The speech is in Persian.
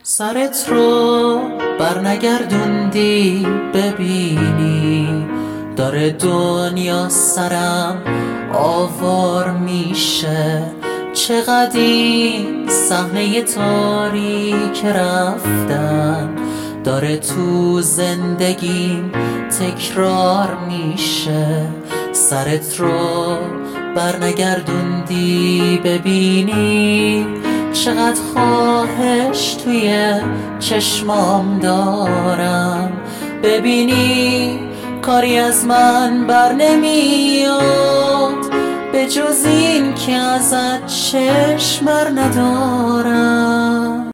سرت رو برنگردوندی ببینی داره دنیا سرم آوار میشه. چقدر این صحنه تاریک رفتن داره تو زندگیم تکرار میشه. سرت رو برنگردوندی ببینی چقدر خواهش توی چشمام دارم. ببینی کاری از من بر نمیاد به جز این که ازت چشم بر ندارم.